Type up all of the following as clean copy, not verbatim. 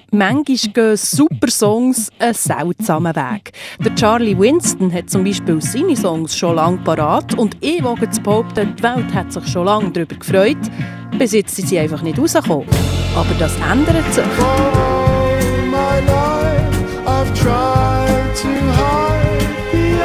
Manchmal gehen super Songs einen seltsamen Weg. Der Charlie Winston hat zum Beispiel seine Songs schon lange parat und ich wage zu behaupten, die Welt hat sich schon lange darüber gefreut. Bis jetzt sind sie einfach nicht rausgekommen. Aber das ändert sich. All my life I've tried to hide the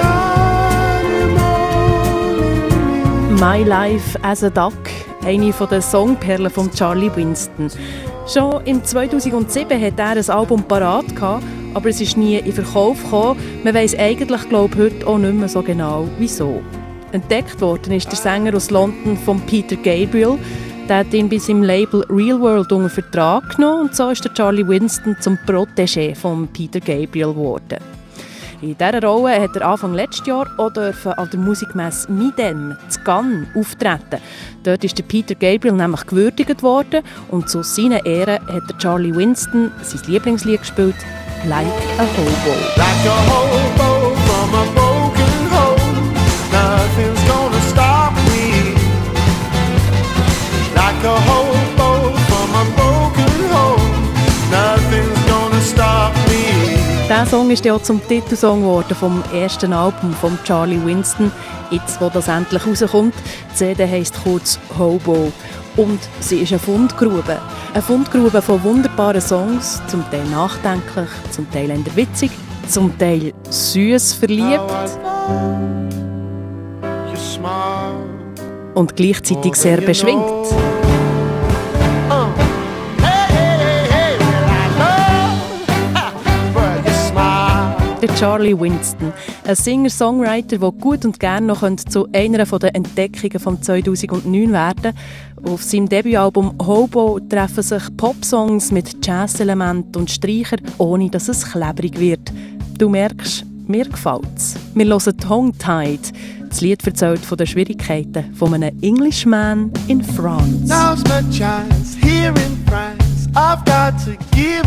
animal in me. «My Life as a Duck», eine der Songperlen von Charlie Winston. Schon im 2007 hatte er ein Album parat gehabt, aber es ist nie in Verkauf gekommen. Man weiss eigentlich, heute auch nicht mehr so genau, wieso. Entdeckt worden ist der Sänger aus London von Peter Gabriel. Der hat ihn bei seinem Label Real World unter Vertrag genommen und so ist der Charlie Winston zum Protégé von Peter Gabriel geworden. In dieser Rolle hat er Anfang letztes Jahr auch an der Musikmesse Midem zu Cannes auftreten. Dort ist der Peter Gabriel nämlich gewürdigt worden und zu seiner Ehre hat der Charlie Winston sein Lieblingslied gespielt, «Like a Hobo». Like a hobo from a broken home, nothing's gonna stop me. Like a hobo from a broken home, nothing's gonna stop me. Dieser Song ist ja auch zum Titelsong geworden vom ersten Album von Charlie Winston. Jetzt, wo das endlich rauskommt, die CD heisst kurz «Hobo». Und sie ist eine Fundgrube. Eine Fundgrube von wunderbaren Songs, zum Teil nachdenklich, zum Teil eher witzig, zum Teil süß verliebt und gleichzeitig sehr beschwingt. Der Charlie Winston, ein Singer-Songwriter, der gut und gerne noch zu einer der Entdeckungen von 2009 werden. Auf seinem Debütalbum «Hobo» treffen sich Popsongs mit Jazz-Elementen und Streicher, ohne dass es klebrig wird. Du merkst, mir gefällt's. Wir hören «Tongue-Tied». Das Lied erzählt von den Schwierigkeiten von einem Englishman in France. Now's my chance here in France. I've got to give